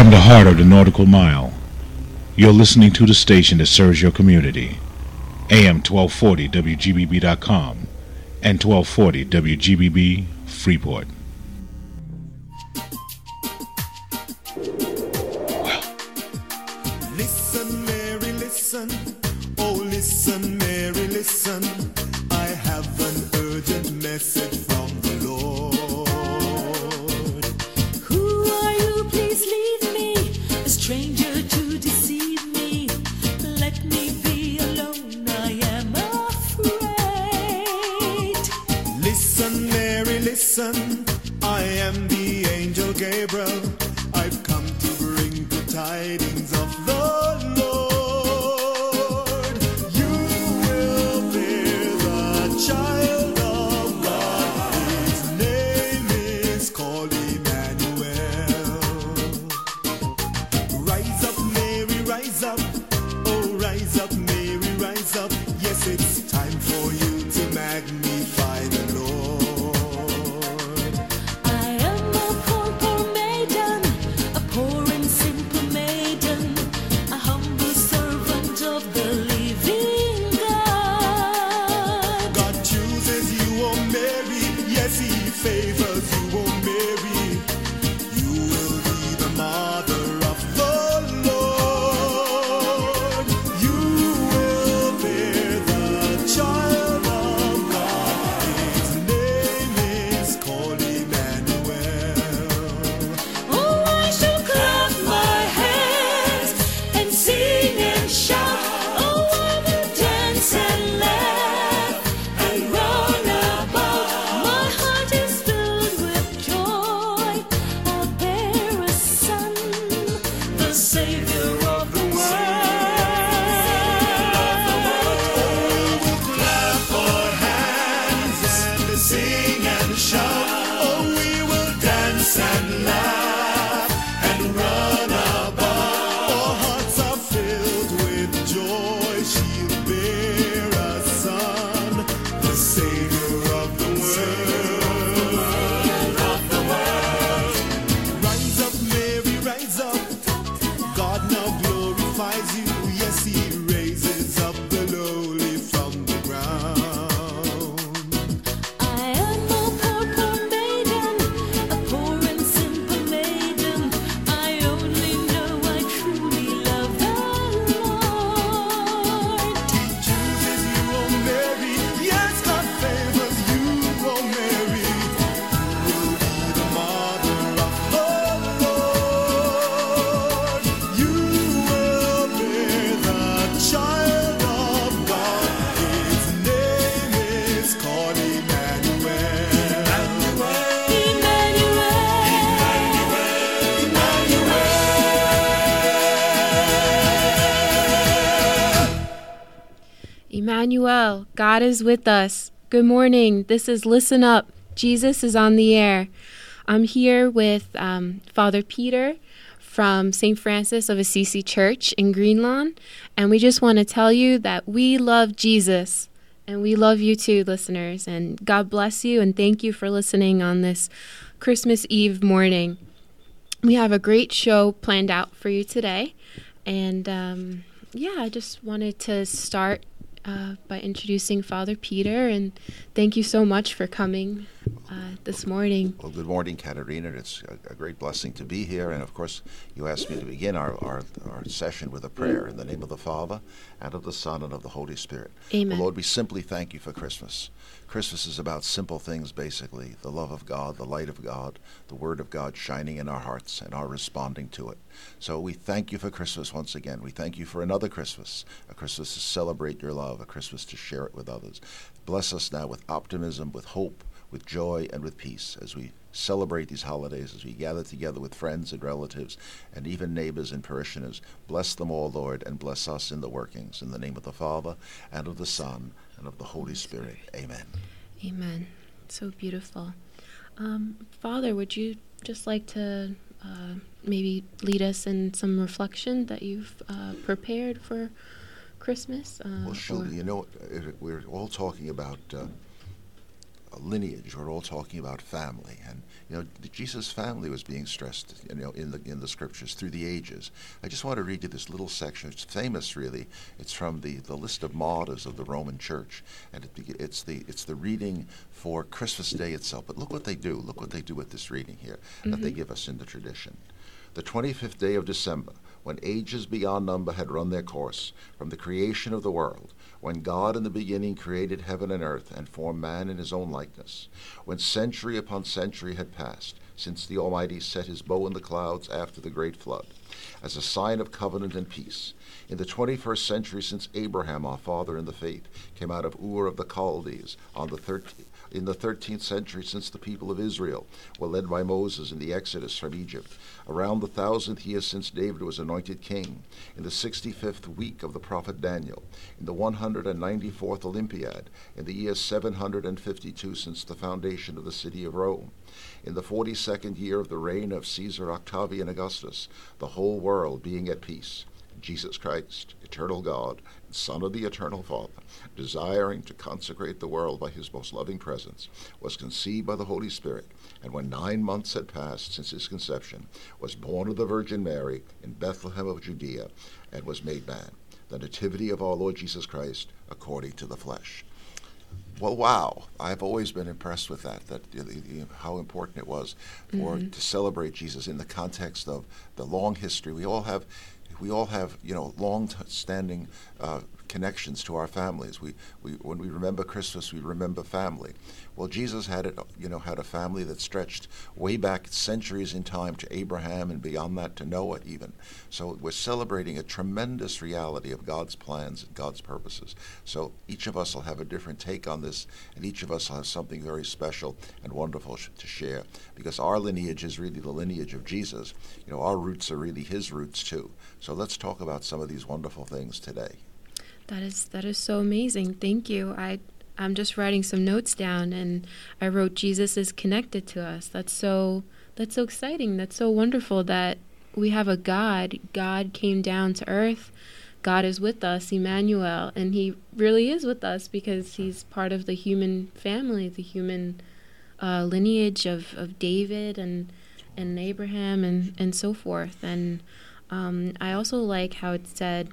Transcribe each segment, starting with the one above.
From the heart of the Nautical Mile, you're listening to the station that serves your community. AM 1240 WGBB.com and 1240 WGBB Freeport. Listen, Mary, listen. Oh, listen, Mary, listen. I have an urgent message from the Lord. Who are you? Please leave me, a stranger to deceive me. Let me be alone, I am afraid. Listen, Mary, listen. I am the angel Gabriel. I've come to bring the tidings of the Lord. You will bear the child of God. His name is called Emmanuel. Rise up, Mary, rise up. Oh, rise up, Mary, rise up. Yes, it's time for you to magnify the Lord. I am a poor, poor maiden, a poor and simple maiden, a humble servant of the living God. God chooses you, oh Mary. Yes, He favors you, oh Mary. You will be the mother of the Lord. You will bear the child of God. His name is called Emmanuel. Oh, I shall clap my hands and sing and shout. Oh, I will dance and laugh and run about. My heart is filled with joy. I'll bear a son, the Savior of the world. Clap our hands and sing and shout. Oh, we will dance and laugh and run about. Our hearts are filled with joy. She'll bear a son, the Savior of the world. Rise up, Mary, rise up. God now glorifies you. Yes, He raises up the lowly from the ground. I am a poor, poor maiden, a poor and simple maiden. I only know I truly love the Lord. Chooses you, oh Mary. Yes, God favors you, oh Mary. You will be the mother of the Lord. You will bear the child of God. His name is called Emmanuel. Emmanuel, God is with us. Good morning. This is Listen Up. Jesus is on the air. I'm here with Father Peter from St. Francis of Assisi Church in Greenlawn, and we just want to tell you that we love Jesus, and we love you too, listeners, and God bless you, and thank you for listening on this Christmas Eve morning. We have a great show planned out for you today, and I just wanted to start by introducing Father Peter, and thank you so much for coming this morning. Well, good morning, Katerina. It's a great blessing to be here. And, of course, you asked me to begin our session with a prayer in the name of the Father, and of the Son, and of the Holy Spirit. Amen. Well, Lord, we simply thank you for Christmas. Christmas is about simple things, basically: the love of God, the light of God, the Word of God shining in our hearts, and our responding to it. So we thank you for Christmas once again. We thank you for another Christmas, a Christmas to celebrate your love, a Christmas to share it with others. Bless us now with optimism, with hope, with joy, and with peace as we celebrate these holidays, as we gather together with friends and relatives and even neighbors and parishioners. Bless them all, Lord, and bless us in the workings. In the name of the Father, and of the Son, and of the Holy Spirit. Amen. Amen. So beautiful. Father, would you just like to maybe lead us in some reflection that you've prepared for Christmas? Well, sure. You know, we're all talking about lineage. We're all talking about family, and Jesus' family was being stressed, in the scriptures through the ages. I just want to read you this little section. It's famous, really. It's from the list of martyrs of the Roman Church, and it's the reading for Christmas Day itself. But look what they do. Look what they do with this reading here that they give us in the tradition. The 25th day of December, when ages beyond number had run their course, from the creation of the world, when God in the beginning created heaven and earth and formed man in his own likeness, when century upon century had passed, since the Almighty set his bow in the clouds after the great flood, as a sign of covenant and peace, in the 21st century since Abraham, our father in the faith, came out of Ur of the Chaldees, in the 13th century since the people of Israel were led by Moses in the Exodus from Egypt, around the 1000th year since David was anointed king, in the 65th week of the prophet Daniel, in the 194th Olympiad, in the year 752 since the foundation of the city of Rome, in the 42nd year of the reign of Caesar Octavian Augustus, the whole world being at peace. Jesus Christ, eternal God, and Son of the eternal Father, desiring to consecrate the world by his most loving presence, was conceived by the Holy Spirit, and when 9 months had passed since his conception, was born of the Virgin Mary in Bethlehem of Judea, and was made man, the nativity of our Lord Jesus Christ, according to the flesh. Well, wow! I've always been impressed with that how important it was to celebrate Jesus in the context of the long history. We all have long-standing connections to our families. We when we remember Christmas, we remember family. Well, Jesus had a family that stretched way back centuries in time to Abraham and beyond that to Noah even. So we're celebrating a tremendous reality of God's plans and God's purposes. So each of us will have a different take on this, and each of us will have something very special and wonderful to share, because our lineage is really the lineage of Jesus. Our roots are really his roots too. So let's talk about some of these wonderful things today. That is so amazing. Thank you. I'm just writing some notes down, and I wrote Jesus is connected to us. That's so exciting. That's so wonderful that we have a God. God came down to earth. God is with us, Emmanuel, and he really is with us because he's part of the human family, the human lineage of David and Abraham and so forth. And I also like how it said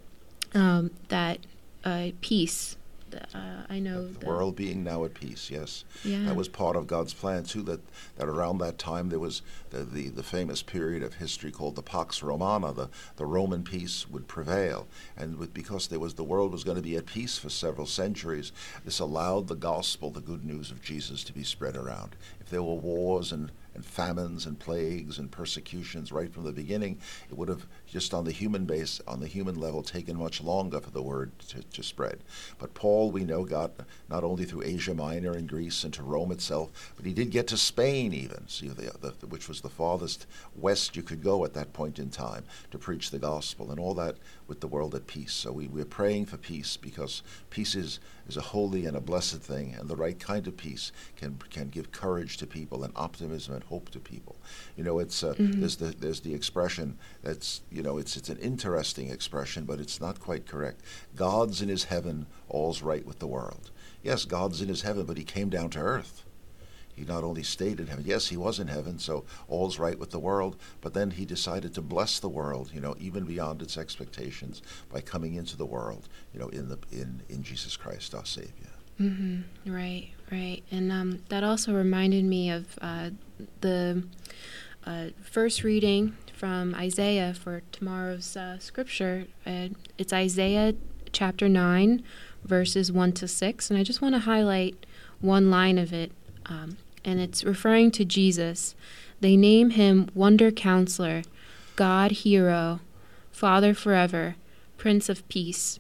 that peace. I know the world being now at peace. Yes, yeah. That was part of God's plan too. That around that time there was the famous period of history called the Pax Romana. The Roman peace would prevail, and because the world was going to be at peace for several centuries, this allowed the gospel, the good news of Jesus, to be spread around. If there were wars and famines and plagues and persecutions right from the beginning, it would have just on the human level taken much longer for the word to spread. But Paul, we know, got not only through Asia Minor and Greece and to Rome itself, but he did get to Spain even, which was the farthest west you could go at that point in time to preach the gospel, and all that with the world at peace. So we're praying for peace, because peace is a holy and a blessed thing, and the right kind of peace can give courage to people and optimism and hope to people. It's there's the expression that's it's an interesting expression, but it's not quite correct. God's in his heaven, all's right with the world. Yes, God's in his heaven, but he came down to earth. He not only stayed in heaven, yes, he was in heaven, so all's right with the world, but then he decided to bless the world, even beyond its expectations, by coming into the world, in Jesus Christ, our Savior. Mm-hmm. Right. And that also reminded me of the first reading from Isaiah for tomorrow's scripture. It's Isaiah chapter 9, verses 1 to 6, and I just want to highlight one line of it. And it's referring to Jesus. They name him Wonder Counselor, God Hero, Father Forever, Prince of Peace.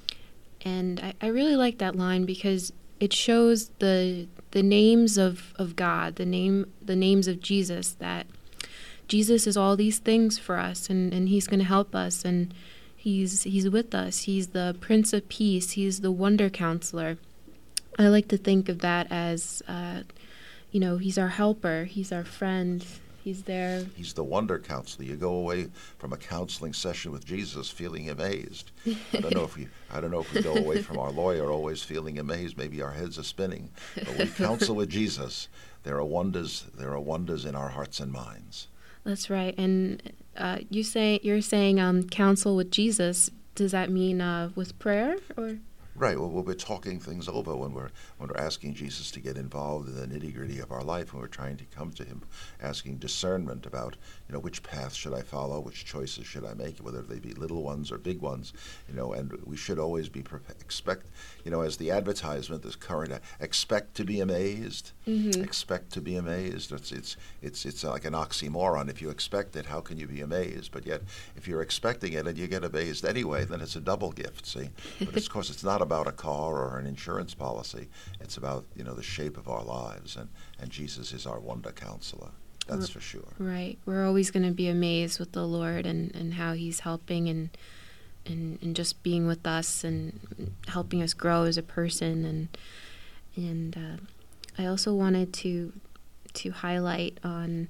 And I really like that line because it shows the names of God, the names of Jesus, that Jesus is all these things for us, and he's going to help us, and he's with us. He's the Prince of Peace. He's the Wonder Counselor. I like to think of that as he's our helper, he's our friend, He's there. He's the wonder counselor. You go away from a counseling session with Jesus feeling amazed. I don't know if we go away from our lawyer always feeling amazed. Maybe our heads are spinning. But we counsel with Jesus. There are wonders. There are wonders in our hearts and minds. That's right. And you're saying counsel with Jesus. Does that mean with prayer or? Right. Well, we're talking things over when we're asking Jesus to get involved in the nitty-gritty of our life, when we're trying to come to Him, asking discernment about, which path should I follow, which choices should I make, whether they be little ones or big ones, and we should always be expect, as the advertisement, this current, expect to be amazed. Mm-hmm. Expect to be amazed. It's like an oxymoron. If you expect it, how can you be amazed? But yet, if you're expecting it and you get amazed anyway, then it's a double gift. See, but of course, it's not about a car or an insurance policy. It's about the shape of our lives, and Jesus is our wonder counselor. That's for sure. Right. We're always going to be amazed with the Lord and how He's helping and just being with us and helping us grow as a person. And I also wanted to highlight on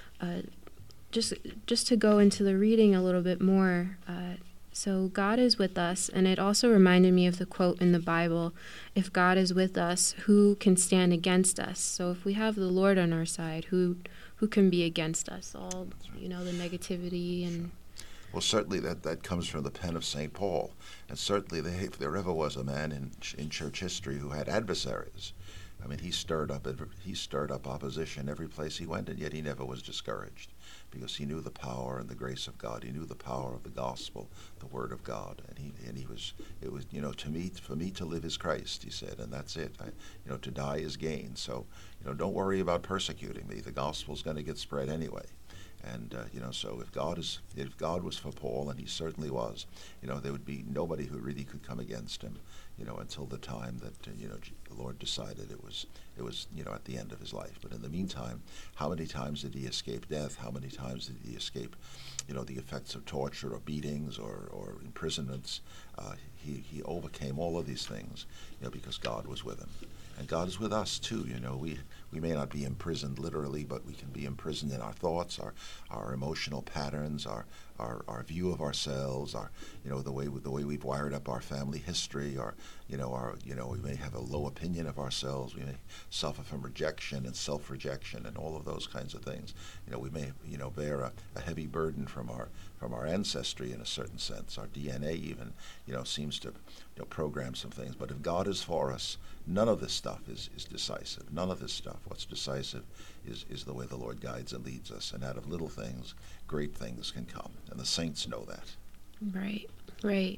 just to go into the reading a little bit more. So God is with us, and it also reminded me of the quote in the Bible, if God is with us, who can stand against us? So if we have the Lord on our side, who can be against us? All, the negativity and... Well, certainly that comes from the pen of St. Paul, and certainly if there ever was a man in church history who had adversaries, I mean, he stirred up opposition every place he went, and yet he never was discouraged, because he knew the power and the grace of God. He knew the power of the gospel, the Word of God, and it was for me to live is Christ, he said, and that's it. To die is gain. So don't worry about persecuting me. The gospel's going to get spread anyway. And so if God was for Paul, and he certainly was, there would be nobody who really could come against him, until the time that the Lord decided it was at the end of his life. But in the meantime, how many times did he escape death? How many times did he escape, the effects of torture or beatings or imprisonments? He overcame all of these things, because God was with him. And God is with us too. We may not be imprisoned literally, but we can be imprisoned in our thoughts, our emotional patterns, our view of ourselves, the way we've wired up our family history, we may have a low opinion of ourselves. We may suffer from rejection and self-rejection and all of those kinds of things. We may bear a heavy burden from our ancestry in a certain sense. Our DNA even seems to program some things. But if God is for us, none of this stuff is decisive. None of this stuff. What's decisive is the way the Lord guides and leads us. And out of little things, great things can come. And the saints know that. Right.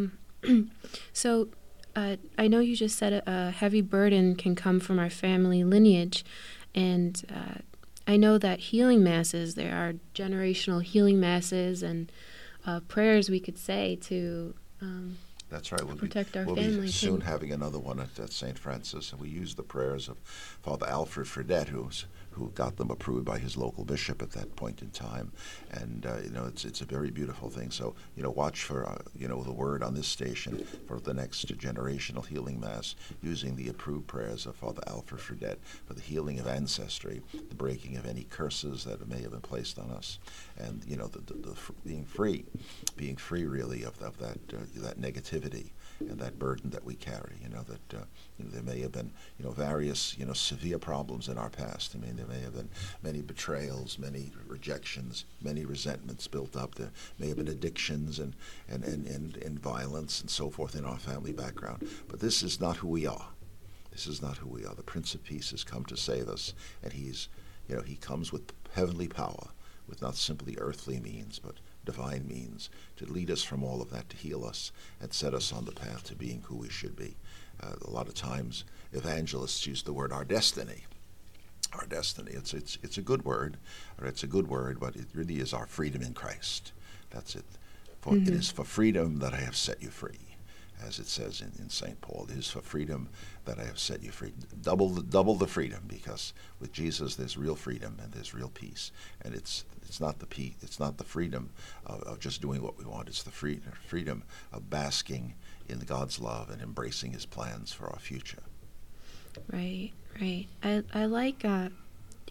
So I know you just said a heavy burden can come from our family lineage. And I know that healing masses, there are generational healing masses and prayers we could say to... That's right. Protect our we'll family. Be soon having another one at St. Francis, and we use the prayers of Father Alfred Fredette, who got them approved by his local bishop at that point in time, and it's a very beautiful thing. So watch for the word on this station for the next generational healing mass, using the approved prayers of Father Alfred Fredette for the healing of ancestry, the breaking of any curses that may have been placed on us, and the being free really of that negativity and that burden that we carry. There may have been various severe problems in our past. I mean, there may have been many betrayals, many rejections, many resentments built up. There may have been addictions and violence and so forth in our family background. But this is not who we are. This is not who we are. The Prince of Peace has come to save us, and he comes with heavenly power, with not simply earthly means, but divine means, to lead us from all of that, to heal us and set us on the path to being who we should be. A lot of times evangelists use the word our destiny. Our destiny. It's a good word, or it's a good word, but it really is our freedom in Christ. That's it. For It is for freedom that I have set you free, as it says in St. Paul. It is for freedom that I have set you free. Double the freedom, because with Jesus there's real freedom and there's real peace. And it's not the peace. It's not the freedom of just doing what we want. It's the freedom of basking in God's love and embracing His plans for our future. Right. I like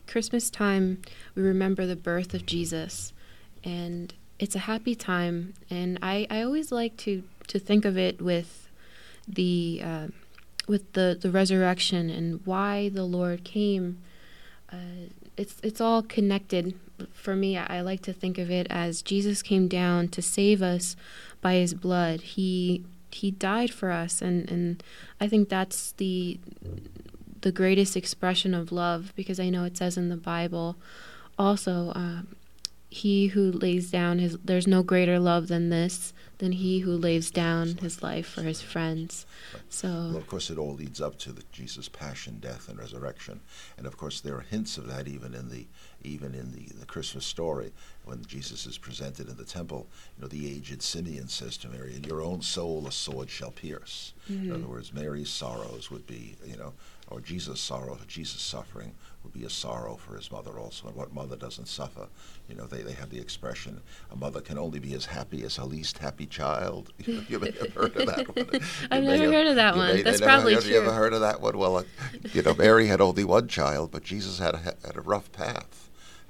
Christmas time, we remember the birth of Jesus, and it's a happy time. And I always like to think of it with the resurrection and why the Lord came. It's all connected. For me, I like to think of it as Jesus came down to save us by his blood. He died for us, and I think that's the greatest expression of love, because I know it says in the Bible also, he who lays down there's no greater love than he who lays down his life for his friends. So, well, of course, it all leads up to Jesus' passion, death, and resurrection, and of course, there are hints of that even in the Christmas story when Jesus is presented in the temple. The aged Simeon says to Mary, "In your own soul a sword shall pierce." In other words, Mary's sorrows would be, or Jesus' sorrow, Jesus' suffering would be a sorrow for his mother also. And what mother doesn't suffer? They have the expression, a mother can only be as happy as her least happy child. You may have heard of that one. I've never heard of that one. That's probably true. Have you ever heard of that one? Well, Mary had only one child, but Jesus had a rough path.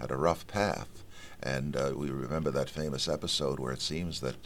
And we remember that famous episode where it seems that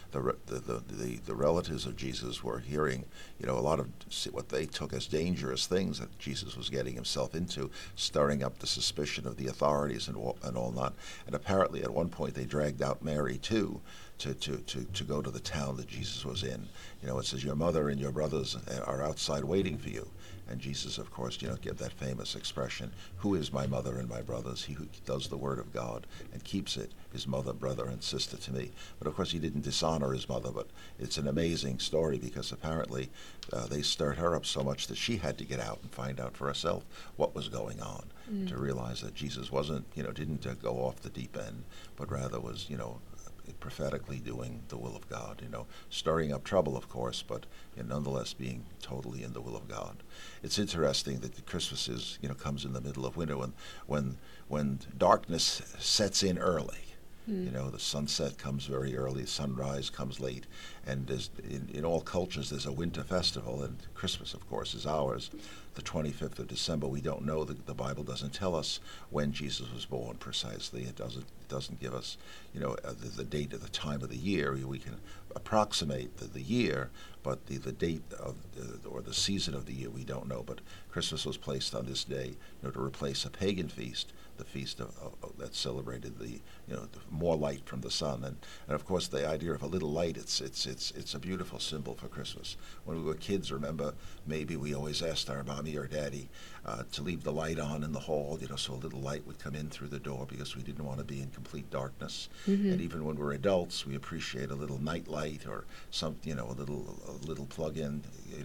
the relatives of Jesus were hearing, a lot of what they took as dangerous things that Jesus was getting himself into, stirring up the suspicion of the authorities and all that. And apparently, at one point, they dragged out Mary too, to go to the town that Jesus was in. It says, "Your mother and your brothers are outside waiting for you." And Jesus, of course, give that famous expression, "Who is my mother and my brothers? He who does the word of God and keeps it, his mother, brother, and sister to me." But of course, he didn't dishonor his mother, but it's an amazing story because apparently they stirred her up so much that she had to get out and find out for herself what was going on, to realize that Jesus didn't go off the deep end, but rather was, prophetically doing the will of God, stirring up trouble, of course, but nonetheless being totally in the will of God. It's interesting that Christmas comes in the middle of winter when darkness sets in early. The sunset comes very early, sunrise comes late, and in all cultures there's a winter festival, and Christmas, of course, is ours. The 25th of December, we don't know, the Bible doesn't tell us when Jesus was born precisely. It doesn't give us, the date of the time of the year. We can approximate the year, but the date of or the season of the year we don't know. But Christmas was placed on this day, to replace a pagan feast, the feast that celebrated the more light from the sun, and of course the idea of a little light. It's a beautiful symbol for Christmas. When we were kids, remember, maybe we always asked our mommy or daddy to leave the light on in the hall, so a little light would come in through the door because we didn't want to be in complete darkness. And even when we're adults, we appreciate a little night light or some, a little plug-in,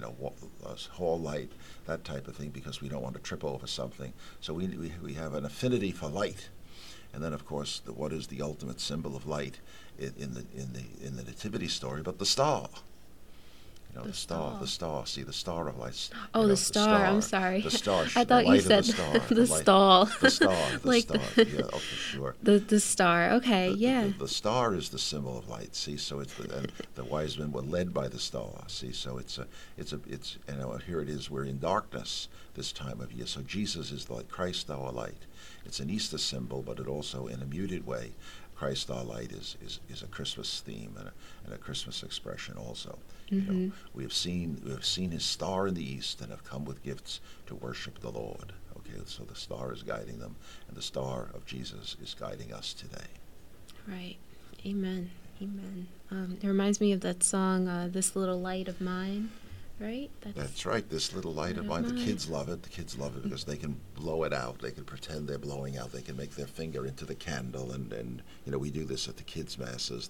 hall light, that type of thing, because we don't want to trip over something. So we have an affinity for light. And then, of course, what is the ultimate symbol of light in the nativity story? But the star. The star. See, the star of light. Oh, the star. I'm sorry. The star. I thought you said the stall. The star. Like star. Yeah, okay, sure. The star. Okay, yeah. The star is the symbol of light. See, so it's and the wise men were led by the star. See, so it's here it is. We're in darkness this time of year. So Jesus is like Christ our light. It's an Easter symbol, but it also, in a muted way, Christ our light is a Christmas theme and a Christmas expression also. We have seen his star in the east and have come with gifts to worship the Lord. Okay, so the star is guiding them, and the star of Jesus is guiding us today. Right. Amen. Amen. It reminds me of that song, "This Little Light of Mine." Right? That's right. This little light of mine. The kids love it. The kids love it because they can blow it out. They can pretend they're blowing out. They can make their finger into the candle, and we do this at the kids' masses.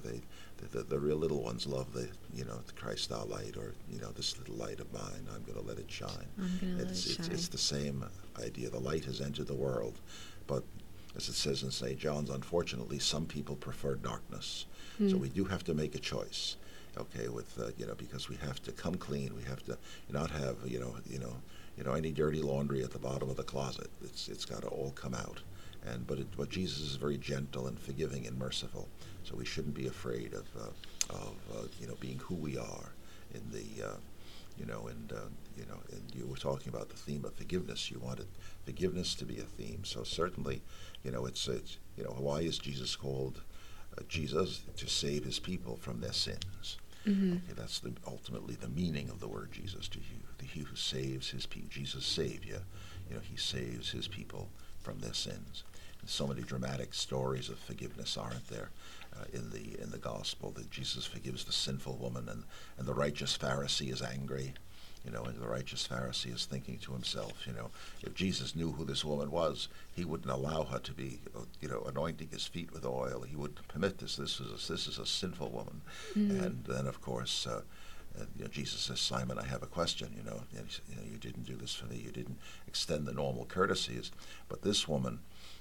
The real little ones love the Christ our light, or this little light of mine. I'm going to let it shine. It's the same idea. The light has entered the world, but as it says in St. John's, unfortunately, some people prefer darkness. So we do have to make a choice. Okay, with because we have to come clean. We have to not have any dirty laundry at the bottom of the closet. It's got to all come out. But Jesus is very gentle and forgiving and merciful. So we shouldn't be afraid of being who we are in And you were talking about the theme of forgiveness. You wanted forgiveness to be a theme. So certainly, why is Jesus called Jesus? To save his people from their sins. Okay, that's ultimately the meaning of the word Jesus to you. He who saves his people. Jesus Savior. He saves his people from their sins. And so many dramatic stories of forgiveness, aren't there? In the gospel, that Jesus forgives the sinful woman, and the righteous Pharisee is angry. And the righteous Pharisee is thinking to himself, if Jesus knew who this woman was, he wouldn't allow her to be, anointing his feet with oil. He wouldn't permit this. This is a sinful woman. And then, of course, Jesus says, Simon, I have a question. You didn't do this for me. You didn't extend the normal courtesies, but this woman,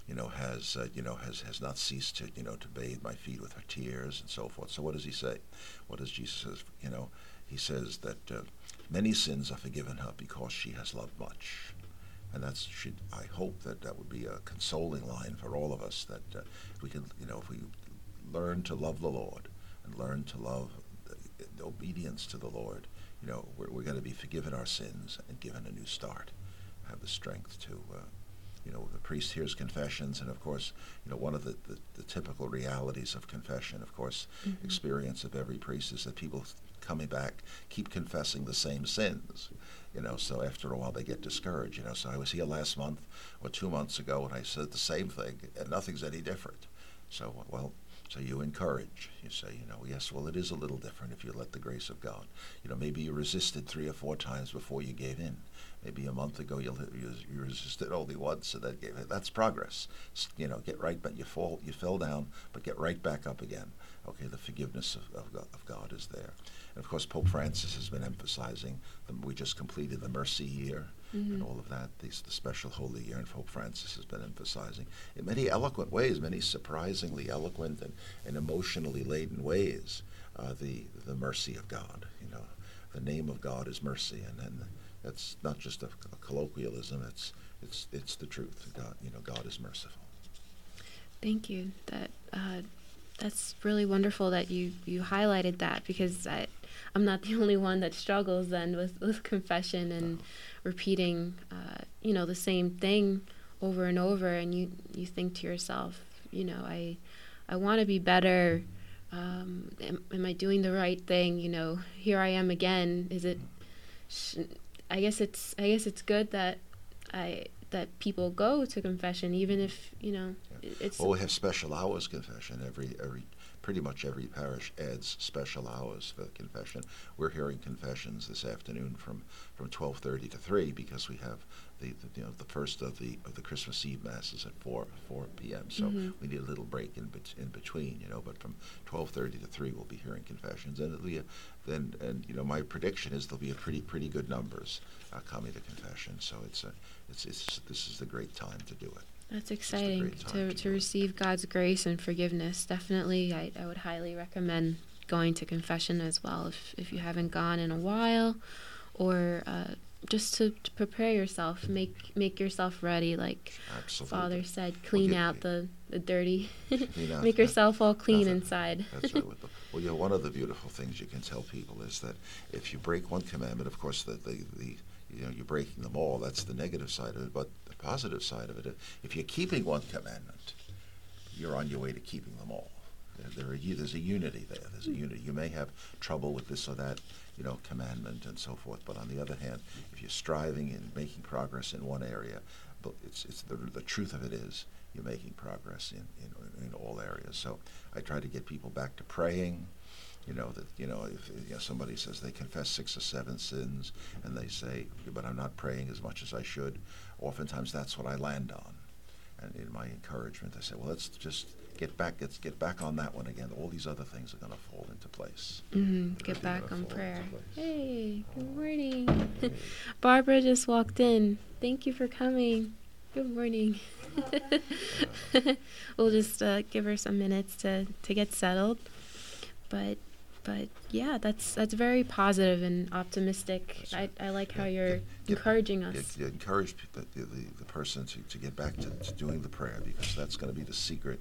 has not ceased to bathe my feet with her tears and so forth. So what does he say? What does Jesus say? He says that many sins are forgiven her because she has loved much. And I hope that would be a consoling line for all of us, that we can, if we learn to love the Lord and learn to love the obedience to the Lord, we're going to be forgiven our sins and given a new start. Have the strength to, the priest hears confessions, and of course, one of the typical realities of confession, of course, experience of every priest is that people coming back keep confessing the same sins. So after a while they get discouraged. So I was here last month or 2 months ago, and I said the same thing, and nothing's any different. So you encourage. You say, yes, well, it is a little different if you let the grace of God. Maybe you resisted 3 or 4 times before you gave in. Maybe a month ago you resisted only once, and then gave in. That's progress. Get right, but you fell down, but get right back up again. Okay, the forgiveness of God is there. And of course, Pope Francis has been emphasizing, we just completed the Mercy Year, and all of that, the special Holy Year, and Pope Francis has been emphasizing in many eloquent ways, many surprisingly eloquent and emotionally laden ways, the mercy of God. The name of God is mercy, and that's not just a colloquialism. It's the truth. God is merciful. Thank you. That's really wonderful that you highlighted that, because I'm not the only one that struggles then with confession and repeating, the same thing over and over. And you think to yourself, I want to be better. Am I doing the right thing? Here I am again. Is it? I guess it's good that people go to confession, even if it's. Well, we have special hours confession. Pretty much every parish adds special hours for confession. We're hearing confessions this afternoon from 12:30 to 3, because we have the first of the Christmas Eve masses at 4 p.m. So we need a little break in between, But from 12:30 to 3, we'll be hearing confessions, and it'll be my prediction is there'll be a pretty good numbers coming to confession. So this is the great time to do it. That's exciting to receive God's grace and forgiveness. Definitely, I would highly recommend going to confession as well if you haven't gone in a while, or just to prepare yourself, make yourself ready, like Absolutely. Father said, clean out the dirty, make yourself all clean inside. That's right. One of the beautiful things you can tell people is that if you break one commandment, of course, you're breaking them all. That's the negative side of it. But the positive side of it, if you're keeping one commandment, you're on your way to keeping them all. There's a unity there. There's a unity. You may have trouble with this or that, commandment and so forth. But on the other hand, if you're striving and making progress in one area, but it's the truth of it is you're making progress in all areas. So I try to get people back to praying. If somebody says they confess 6 or 7 sins, and they say, but I'm not praying as much as I should, oftentimes that's what I land on. And in my encouragement, I say, well, let's just get back on that one again. All these other things are going to fall into place. Get back on prayer. Hey, good morning. Barbara just walked in. Thank you for coming. Good morning. We'll just give her some minutes to get settled. But yeah, that's very positive and optimistic. Right. I like how you're encouraging us. You encourage the person to get back to doing the prayer, because that's going to be the secret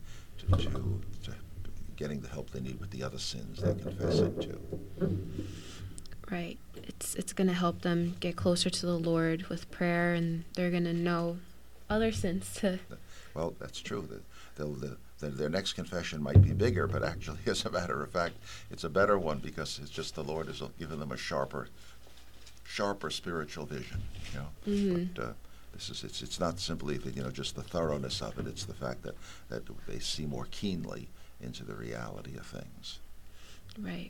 to getting the help they need with the other sins they're confessing to. Right. It's going to help them get closer to the Lord with prayer, and they're going to know other sins to. Well, that's true. Their next confession might be bigger, but actually, as a matter of fact, it's a better one because it's just the Lord has given them a sharper spiritual vision. You know, but it's not simply just the thoroughness of it. It's the fact that they see more keenly into the reality of things. Right.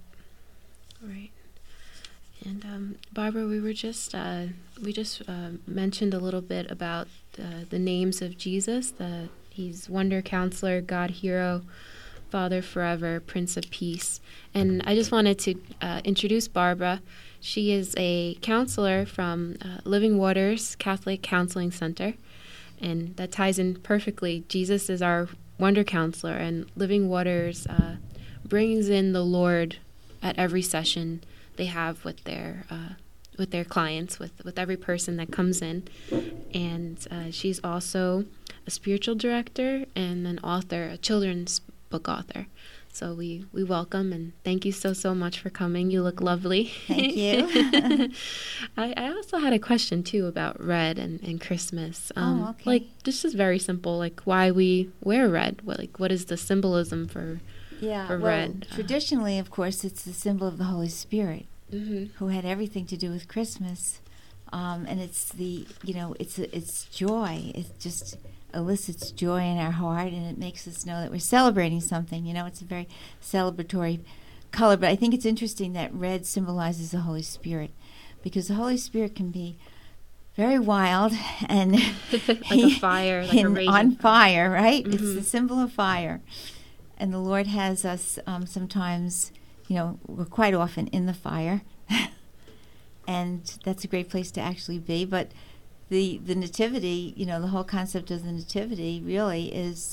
And Barbara, we just mentioned a little bit about the names of Jesus. He's Wonder Counselor, God Hero, Father Forever, Prince of Peace. And I just wanted to introduce Barbara. She is a counselor from Living Waters Catholic Counseling Center, and that ties in perfectly. Jesus is our Wonder Counselor, and Living Waters brings in the Lord at every session they have with their clients, with every person that comes in. And she's also a spiritual director and an author, a children's book author. So we welcome and thank you so much for coming. You look lovely. Thank you. I also had a question too about red and Christmas. Okay. Like, this is very simple. Like, why we wear red? What is the symbolism for red? Traditionally, of course, it's the symbol of the Holy Spirit, who had everything to do with Christmas, and it's it's joy. It just elicits joy in our heart, and it makes us know that we're celebrating something. It's a very celebratory color. But I think it's interesting that red symbolizes the Holy Spirit, because the Holy Spirit can be very wild and like a fire, like a raging on fire, right? Mm-hmm. It's the symbol of fire. And the Lord has us sometimes, we're quite often in the fire. And that's a great place to actually be. But the nativity, the whole concept of the nativity really is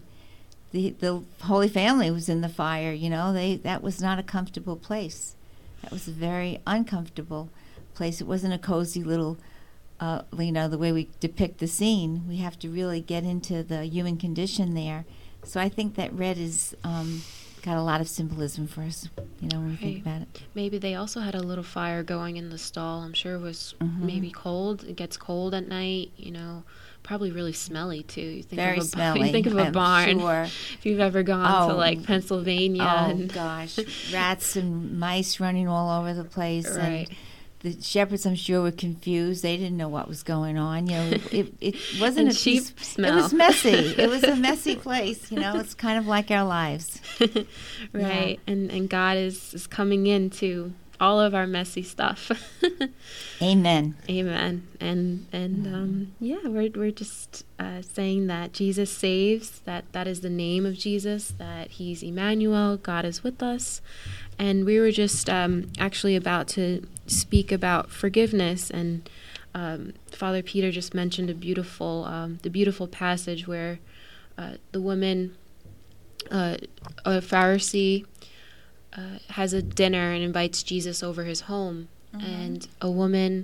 the Holy Family was in the fire. That was not a comfortable place. That was a very uncomfortable place. It wasn't a cozy little, the way we depict the scene. We have to really get into the human condition there. So I think that red is got a lot of symbolism for us, when we think about it. Maybe they also had a little fire going in the stall. I'm sure it was maybe cold. It gets cold at night, probably really smelly too. You think Very of smelly. You think of a barn. Sure. If you've ever gone to like Pennsylvania. Oh gosh, rats and mice running all over the place. Right. And the shepherds, I'm sure, were confused. They didn't know what was going on. It wasn't and a sheep peace. smell. It was messy. It was a messy place. It's kind of like our lives. Right. Yeah. And God is coming into all of our messy stuff. Amen. Amen. And we're just saying that Jesus saves, that is the name of Jesus, that he's Emmanuel, God is with us. And we were just actually about to speak about forgiveness, and Father Peter just mentioned the beautiful passage where the woman, a Pharisee, has a dinner and invites Jesus over his home, and a woman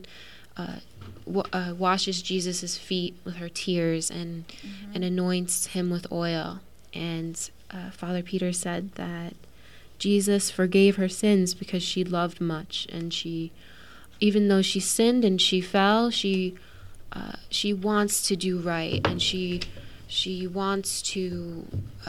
washes Jesus' feet with her tears and anoints him with oil. And Father Peter said that Jesus forgave her sins because she loved much, and even though she sinned and she fell, she wants to do right, and she wants to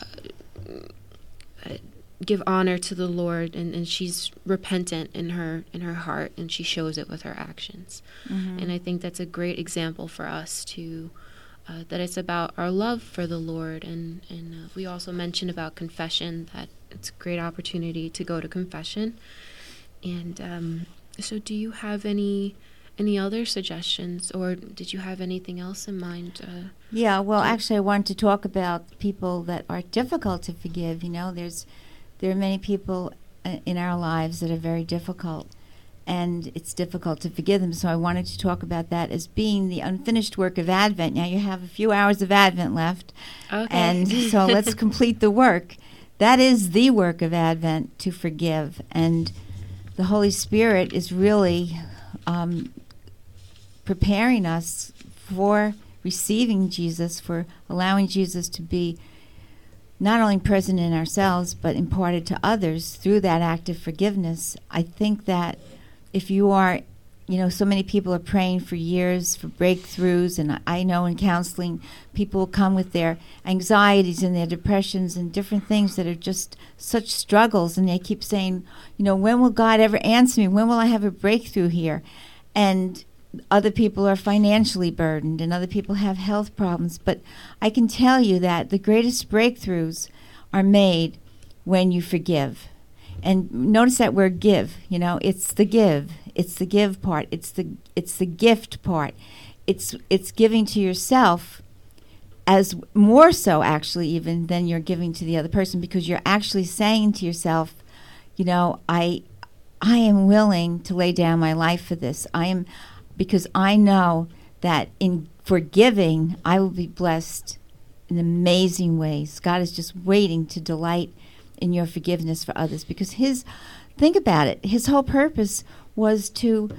give honor to the Lord, and she's repentant in her heart, and she shows it with her actions. And I think that's a great example for us to that it's about our love for the Lord, and we also mentioned about confession, that it's a great opportunity to go to confession. And so do you have any other suggestions, or did you have anything else in mind? Actually I wanted to talk about people that are difficult to forgive. There are many people in our lives that are very difficult, and it's difficult to forgive them. So I wanted to talk about that as being the unfinished work of Advent. Now you have a few hours of Advent left, and so let's complete the work. That is the work of Advent, to forgive. And the Holy Spirit is really preparing us for receiving Jesus, for allowing Jesus to be not only present in ourselves, but imparted to others through that act of forgiveness. I think that if you are, so many people are praying for years for breakthroughs, and I know in counseling, people come with their anxieties and their depressions and different things that are just such struggles, and they keep saying, when will God ever answer me? When will I have a breakthrough here? And other people are financially burdened, and other people have health problems. But I can tell you that the greatest breakthroughs are made when you forgive. And notice that word give, it's the give. It's the give part. It's the gift part. It's giving to yourself as more so actually even than you're giving to the other person, because you're actually saying to yourself, I am willing to lay down my life for this. Because I know that in forgiving, I will be blessed in amazing ways. God is just waiting to delight in your forgiveness for others, because think about it, his whole purpose was to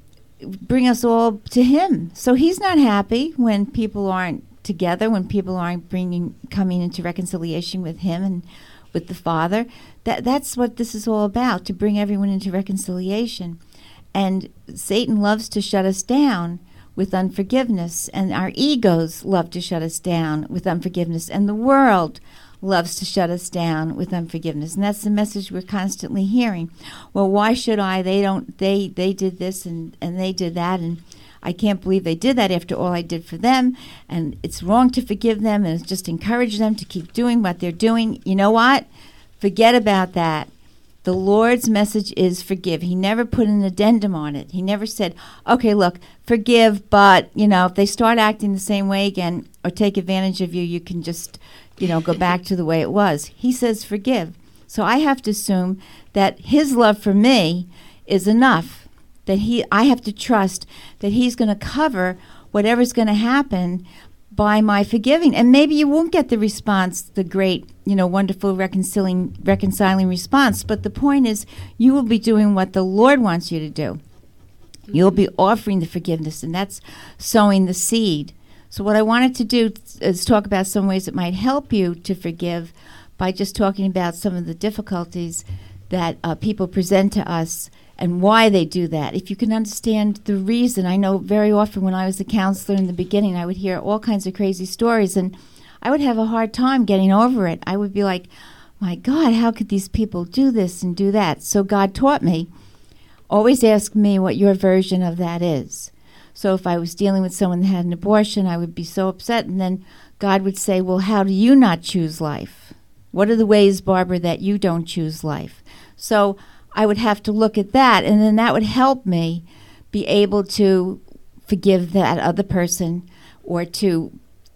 bring us all to him. So he's not happy when people aren't together, when people aren't coming into reconciliation with him and with the Father. That's what this is all about, to bring everyone into reconciliation. And Satan loves to shut us down with unforgiveness, and our egos love to shut us down with unforgiveness, and the world loves to shut us down with unforgiveness. And that's the message we're constantly hearing. Well, why should I? They did this and they did that, and I can't believe they did that after all I did for them, and it's wrong to forgive them, and it's just encourage them to keep doing what they're doing. You know what? Forget about that. The Lord's message is forgive. He never put an addendum on it. He never said, okay, look, forgive, but, if they start acting the same way again or take advantage of you, you can just, go back to the way it was. He says forgive. So I have to assume that his love for me is enough, that I have to trust that he's going to cover whatever's going to happen by my forgiving. And maybe you won't get the response, the great, wonderful reconciling response. But the point is, you will be doing what the Lord wants you to do. You'll be offering the forgiveness, and that's sowing the seed. So what I wanted to do is talk about some ways that might help you to forgive by just talking about some of the difficulties that people present to us and why they do that. If you can understand the reason. I know very often when I was a counselor in the beginning, I would hear all kinds of crazy stories, and I would have a hard time getting over it. I would be like, my God, how could these people do this and do that? So God taught me, always ask me what your version of that is. So if I was dealing with someone that had an abortion, I would be so upset, and then God would say, well, how do you not choose life? What are the ways, Barbara, that you don't choose life? So I would have to look at that, and then that would help me be able to forgive that other person, or to,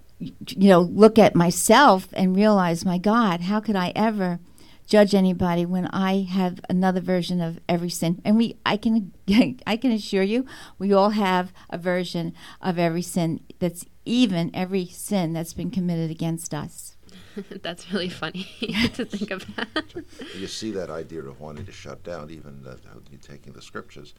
look at myself and realize, my God, how could I ever judge anybody when I have another version of every sin? And I can assure you, we all have a version of every sin, that's even every sin that's been committed against us. That's really funny to think about. You see that idea of wanting to shut down, even you taking the scriptures.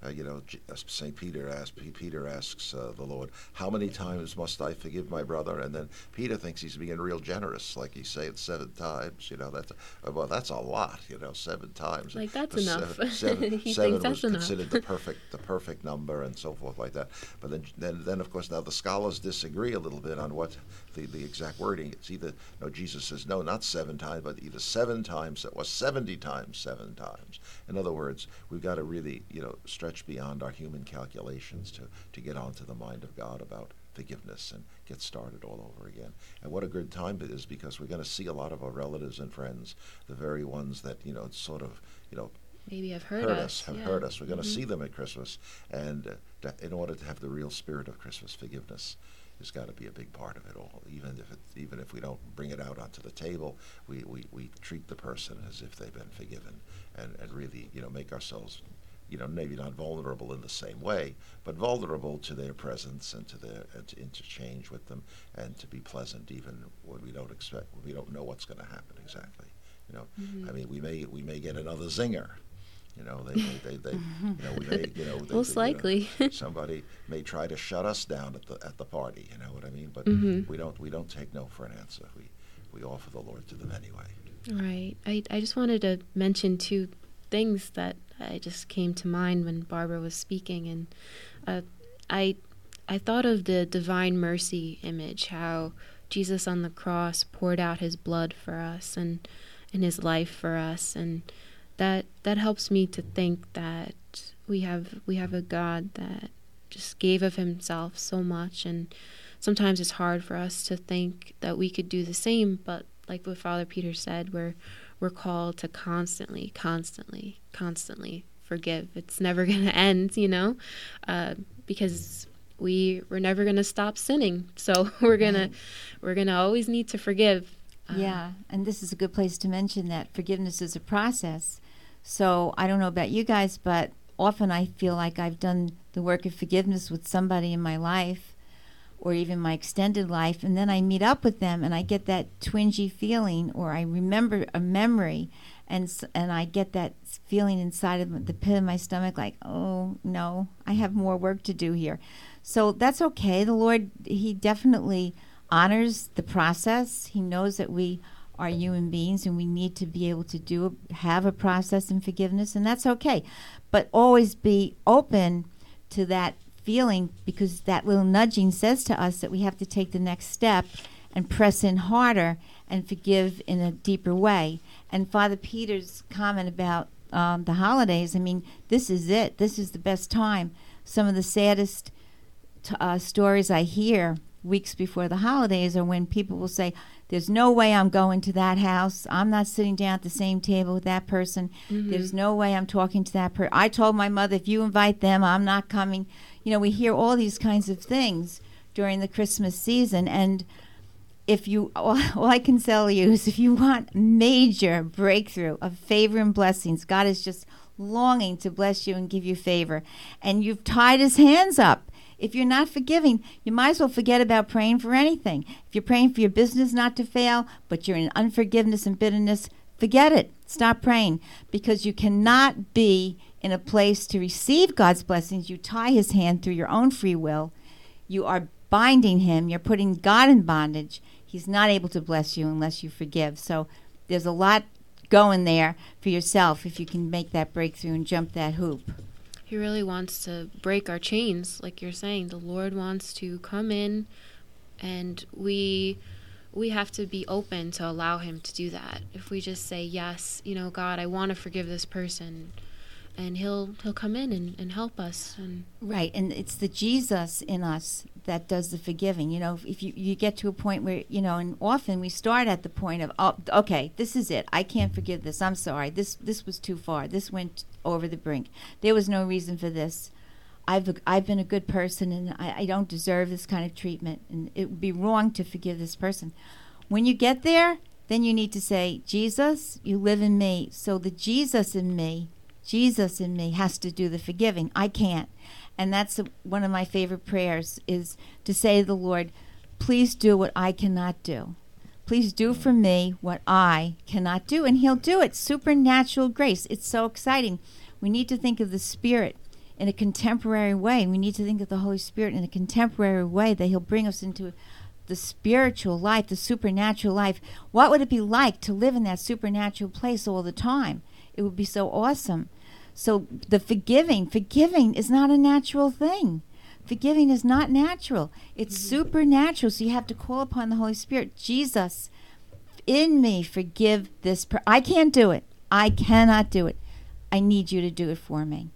St. Peter asks the Lord, how many times must I forgive my brother? And then Peter thinks he's being real generous, like he's saying 7 times. That's a lot. 7 times. Like, that's enough. Seven He seven thinks that's was considered the perfect number, and so forth like that. But then of course now the scholars disagree a little bit on what the exact wording. It's either Jesus says no, not 7 times, but either 7 times or 70 times 7 times. In other words, we've got to really stretch beyond our human calculations to get onto the mind of God about forgiveness and get started all over again. And what a good time it is, because we're going to see a lot of our relatives and friends, the very ones that sort of maybe have hurt us. We're going to see them at Christmas, and in order to have the real spirit of Christmas, forgiveness has got to be a big part of it all. Even if we don't bring it out onto the table, we treat the person as if they've been forgiven, and really make ourselves maybe not vulnerable in the same way, but vulnerable to their presence and to interchange with them, and to be pleasant even when we don't know what's going to happen exactly. I mean, we may get another zinger. Most likely. Somebody may try to shut us down at the party. You know what I mean? But we don't take no for an answer. We offer the Lord to them anyway. Right. I just wanted to mention 2 things that it just came to mind when Barbara was speaking, and I thought of the divine mercy image, how Jesus on the cross poured out his blood for us and his life for us, and that helps me to think that we have a God that just gave of himself so much, and sometimes it's hard for us to think that we could do the same, but like what Father Peter said, we're called to constantly forgive. It's never going to end, because we're never going to stop sinning. So we're gonna always need to forgive. Yeah, and this is a good place to mention that forgiveness is a process. So I don't know about you guys, but often I feel like I've done the work of forgiveness with somebody in my life or even my extended life, and then I meet up with them and I get that twingy feeling, or I remember a memory, and I get that feeling inside of the pit of my stomach like, oh no, I have more work to do here. So that's okay. The Lord, he definitely honors the process. He knows that we are human beings and we need to be able to have a process in forgiveness, and that's okay. But always be open to that feeling, because that little nudging says to us that we have to take the next step and press in harder and forgive in a deeper way. And Father Peter's comment about the holidays, I mean, this is it. This is the best time. Some of the saddest stories I hear weeks before the holidays are when people will say, there's no way I'm going to that house. I'm not sitting down at the same table with that person. Mm-hmm. There's no way I'm talking to that person. I told my mother, if you invite them, I'm not coming. We hear all these kinds of things during the Christmas season. And all I can tell you is, if you want major breakthrough of favor and blessings, God is just longing to bless you and give you favor. And you've tied his hands up. If you're not forgiving, you might as well forget about praying for anything. If you're praying for your business not to fail, but you're in unforgiveness and bitterness, forget it. Stop praying, because you cannot be in a place to receive God's blessings. You tie his hand through your own free will. You are binding him. You're putting God in bondage. He's not able to bless you unless you forgive. So there's a lot going there for yourself if you can make that breakthrough and jump that hoop. He really wants to break our chains, like you're saying. The Lord wants to come in, and we have to be open to allow him to do that. If we just say, yes, God, I want to forgive this person, and he'll come in and help us. Right, and it's the Jesus in us that does the forgiving. If you get to a point where, and often we start at the point of, oh, okay, this is it. I can't forgive this. I'm sorry. This was too far. This went over the brink. There was no reason for this. I've been a good person, and I don't deserve this kind of treatment, and it would be wrong to forgive this person. When you get there, then you need to say, Jesus, you live in me. So the Jesus in me has to do the forgiving. I can't. And that's one of my favorite prayers, is to say to the Lord, please do what I cannot do. Please do for me what I cannot do. And he'll do it. Supernatural grace. It's so exciting. We need to think of the Spirit in a contemporary way. We need to think of the Holy Spirit in a contemporary way, that he'll bring us into the spiritual life, the supernatural life. What would it be like to live in that supernatural place all the time? It would be so awesome. So the forgiving is not a natural thing. Forgiving is not natural. It's supernatural. So you have to call upon the Holy Spirit. Jesus, in me, forgive this. I can't do it. I cannot do it. I need you to do it for me.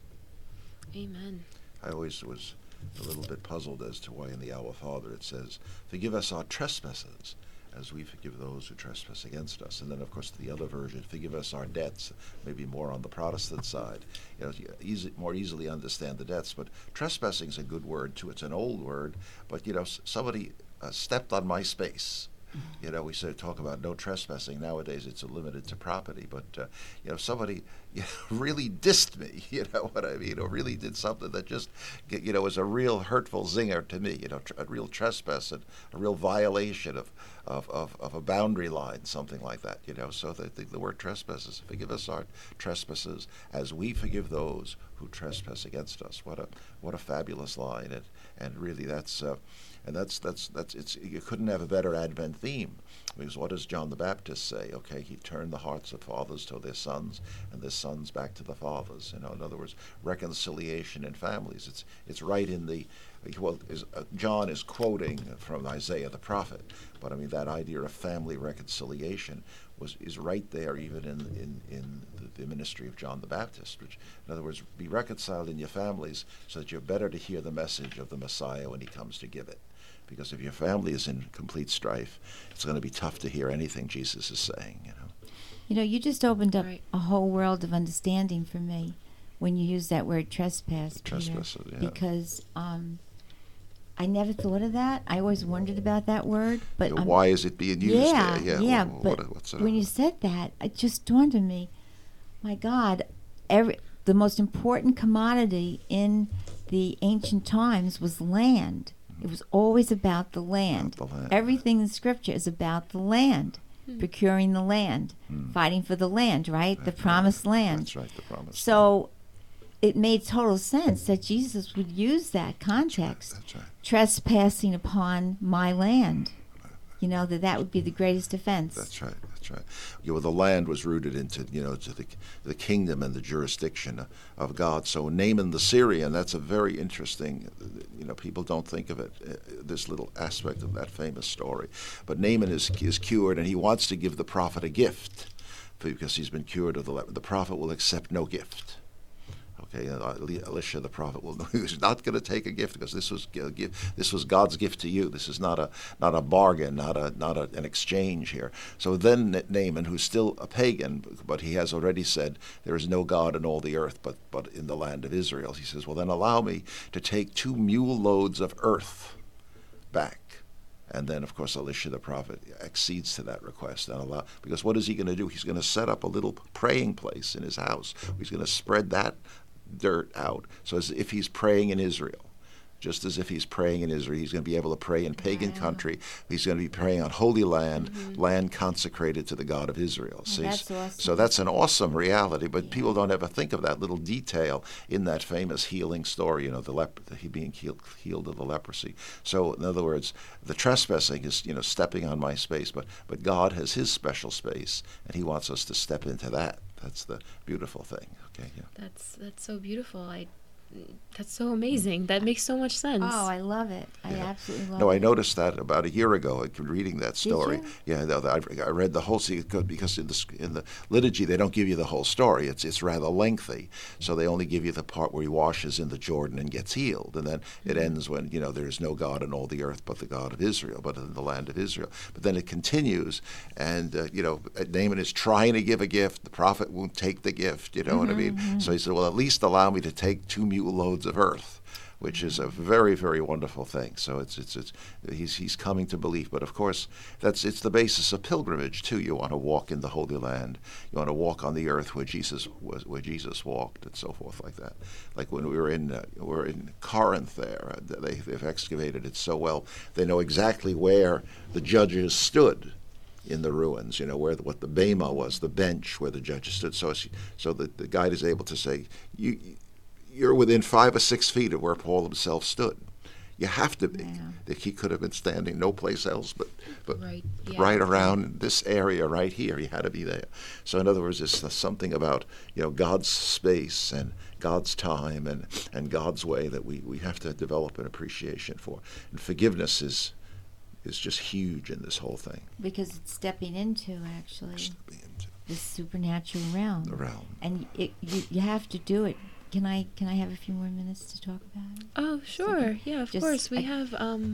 Amen. I always was a little bit puzzled as to why in the Our Father it says, forgive us our trespasses as we forgive those who trespass against us. And then, of course, the other version, forgive us our debts, maybe more on the Protestant side. More easily understand the debts. But trespassing is a good word, too. It's an old word. But, somebody stepped on my space. We say talk about no trespassing. Nowadays, it's limited to property. But, somebody really dissed me, you know what I mean, or really did something that just, was a real hurtful zinger to me, a real trespass, and a real violation of a boundary line, something like that, So the word trespasses, forgive us our trespasses as we forgive those who trespass against us. What a fabulous line, and really that's it's, you couldn't have a better Advent theme. Because what does John the Baptist say? Okay, he turned the hearts of fathers to their sons, and their sons back to the fathers. In other words, reconciliation in families. It's right in the John is quoting from Isaiah the prophet, but I mean that idea of family reconciliation is right there even in the ministry of John the Baptist. Which, in other words, be reconciled in your families so that you're better to hear the message of the Messiah when he comes to give it. Because if your family is in complete strife, it's going to be tough to hear anything Jesus is saying. You just opened up Right. a whole world of understanding for me when you use that word trespass, Peter. Trespass, yeah. Because I never thought of that. I always wondered about that word, but Why is it being used yeah, there? yeah. What's But it when you said that, it just dawned on me. My God, the most important commodity in the ancient times was land. It was always about the land. About the land. Everything in Scripture is about the land, procuring the land, fighting for the land, right? The promised land. That's right, the promise. So it made total sense that Jesus would use that context, That's right. trespassing upon my land. That would be the greatest offense. That's right. That's right. The land was rooted into to the kingdom and the jurisdiction of God. So Naaman the Syrian, that's a very interesting. People don't think of it. This little aspect of that famous story, but Naaman is cured, and he wants to give the prophet a gift because he's been cured of the leper. The prophet will accept no gift. Okay, Elisha the prophet was not going to take a gift because this was God's gift to you. This is not a bargain, not an exchange here. So then Naaman, who's still a pagan, but he has already said there is no God in all the earth but in the land of Israel. He says, well, then allow me to take 2 mule loads of earth back. And then, of course, Elisha the prophet accedes to that request because what is he going to do? He's going to set up a little praying place in his house. He's going to spread that dirt out, so as if he's praying in Israel. Just as if he's praying in Israel, he's going to be able to pray in pagan country. He's going to be praying on holy land, land consecrated to the God of Israel. See? That's awesome. So that's an awesome reality, but people don't ever think of that little detail in that famous healing story, he being healed of the leprosy. So, in other words, the trespassing is, stepping on my space, but God has his special space, and he wants us to step into that. That's the beautiful thing. Okay, yeah. That's so beautiful. That's so amazing. That makes so much sense. Oh, I love it. I absolutely love it. No, I noticed that about a year ago, reading that story. you? Yeah, I read the whole because in the liturgy they don't give you the whole story. It's rather lengthy, so they only give you the part where he washes in the Jordan and gets healed, and then it ends when there is no God in all the earth but the God of Israel, but in the land of Israel. But then it continues, and Naaman is trying to give a gift. The prophet won't take the gift. You know what I mean? So he said, well, at least allow me to take 2 mule loads of earth, which is a very, very wonderful thing. So he's coming to belief. But of course, it's the basis of pilgrimage too. You want to walk in the Holy Land. You want to walk on the earth where Jesus walked, and so forth like that. Like when we're in Corinth, there they've excavated it so well. They know exactly where the judges stood in the ruins. What the bema was, the bench where the judges stood. So the guide is able to say, you're within 5 or 6 feet of where Paul himself stood. You have to be. Yeah. That he could have been standing no place else but Right, yeah. right around this area right here. He had to be there. So in other words, it's something about God's space and God's time and God's way that we have to develop an appreciation for. And forgiveness is just huge in this whole thing. Because it's stepping into, actually, this supernatural realm. The realm. And you have to do it. Can I have a few more minutes to talk about it? Oh, sure. Yeah, of course. We have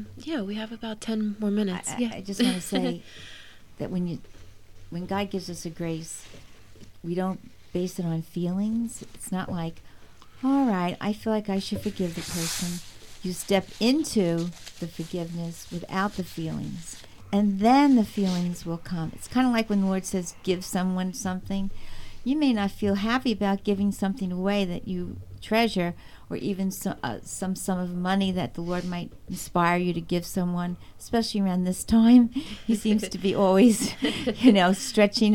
about 10 more minutes. I just want to say that when God gives us a grace, we don't base it on feelings. It's not like, all right, I feel like I should forgive the person. You step into the forgiveness without the feelings, and then the feelings will come. It's kind of like when the Lord says, give someone something. You may not feel happy about giving something away that you treasure, or even some sum of money that the Lord might inspire you to give someone, especially around this time. He seems to be always, stretching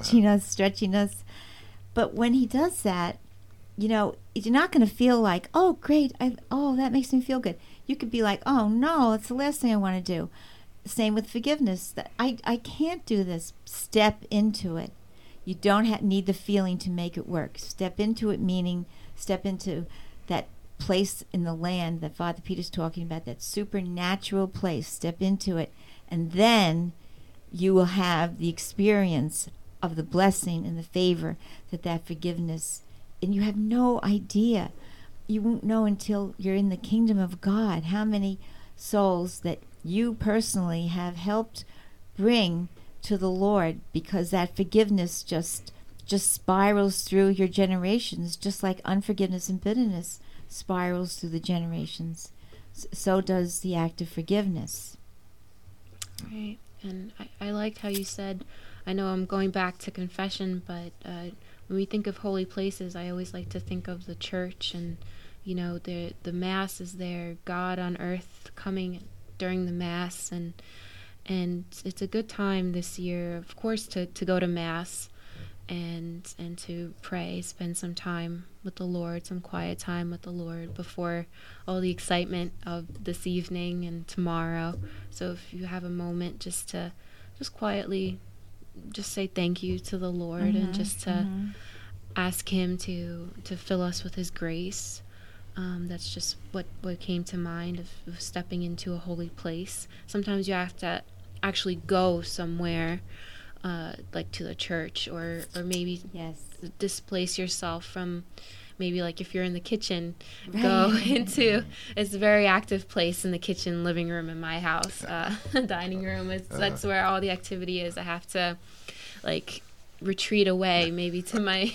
us. But when he does that, you're not going to feel like, oh, great, that makes me feel good. You could be like, oh, no, it's the last thing I want to do. same with forgiveness. That I can't do this. Step into it. You don't need the feeling to make it work. Step into it, meaning step into that place in the land that Father Peter's talking about, that supernatural place. Step into it, and then you will have the experience of the blessing and the favor that forgiveness, and you have no idea. You won't know until you're in the kingdom of God how many souls that you personally have helped bring to the Lord, because that forgiveness just spirals through your generations, just like unforgiveness and bitterness spirals through the generations. So does the act of forgiveness. Right. And I liked how you said, I know I'm going back to confession, but when we think of holy places, I always like to think of the church, and the Mass is there, God on earth coming during the Mass, and it's a good time this year, of course, to go to Mass and to pray, spend some time with the Lord, some quiet time with the Lord before all the excitement of this evening and tomorrow. So if you have a moment just quietly just say thank you to the Lord, and just to ask Him to fill us with His grace. That's just what came to mind of stepping into a holy place. Sometimes you have to actually go somewhere, like to the church, or maybe displace yourself from, maybe like if you're in the kitchen, go into, it's a very active place in the kitchen, living room in my house, dining room. That's where all the activity is. I have to like retreat away, maybe to my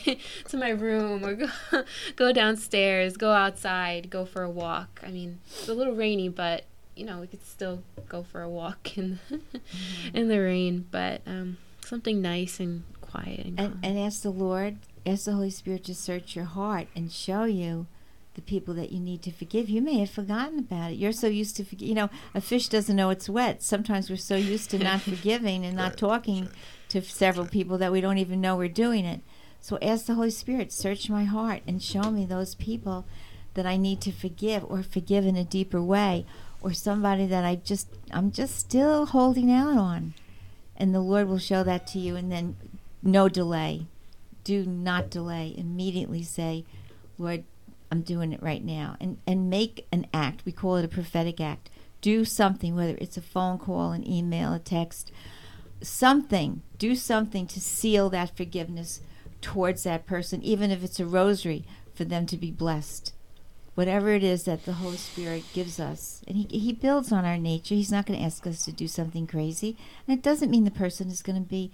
room, or go downstairs, go outside, go for a walk. I mean, it's a little rainy, but we could still go for a walk in the rain, but something nice and quiet and ask the Lord, ask the Holy Spirit to search your heart and show you the people that you need to forgive. You may have forgotten about it. You're so used to a fish doesn't know it's wet. Sometimes we're so used to not forgiving and not talking to several people that we don't even know we're doing it. So ask the Holy Spirit, search my heart and show me those people that I need to forgive, or forgive in a deeper way, or somebody that I'm just still holding out on. And the Lord will show that to you, and then no delay. Do not delay. Immediately say, Lord, I'm doing it right now. And make an act. We call it a prophetic act. Do something, whether it's a phone call, an email, a text, something. Do something to seal that forgiveness towards that person, even if it's a rosary, for them to be blessed. Whatever it is that the Holy Spirit gives us. And he builds on our nature. He's not going to ask us to do something crazy. And it doesn't mean the person is going to be,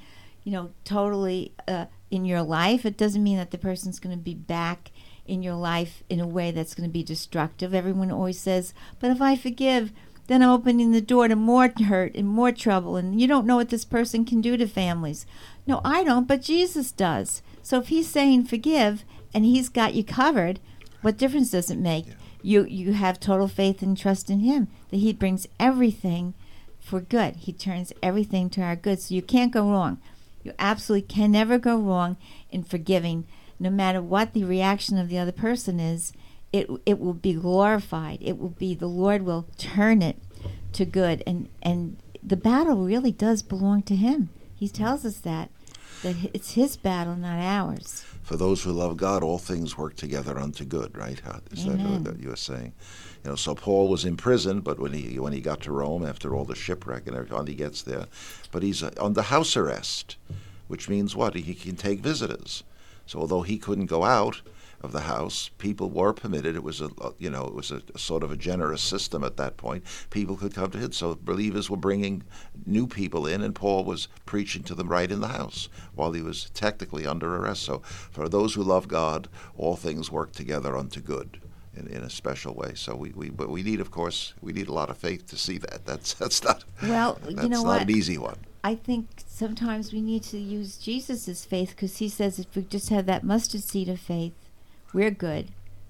totally in your life. It doesn't mean that the person's going to be back in your life in a way that's going to be destructive. Everyone always says, but if I forgive, then I'm opening the door to more hurt and more trouble. And you don't know what this person can do to families. No, I don't, but Jesus does. So if He's saying forgive and He's got you covered, what difference does it make? Yeah. You have total faith and trust in Him, that He brings everything for good. He turns everything to our good. So you can't go wrong. You absolutely can never go wrong in forgiving. No matter what the reaction of the other person is, it will be glorified. It will be, the Lord will turn it to good. And the battle really does belong to Him. He tells us that it's His battle, not ours. For those who love God, all things work together unto good, right? Is Amen. That what you were saying? So Paul was in prison, but when he got to Rome, after all the shipwreck and everything, he gets there. But he's under house arrest, which means what? He can take visitors. So although he couldn't go out of the house, people were permitted. It was a sort of a generous system at that point. People could come to him. So believers were bringing new people in, and Paul was preaching to them right in the house while he was technically under arrest. So for those who love God, all things work together unto good in a special way. So but we need, of course, a lot of faith to see that. That's not not an easy one. I think sometimes we need to use Jesus' faith, because He says if we just have that mustard seed of faith, we're good.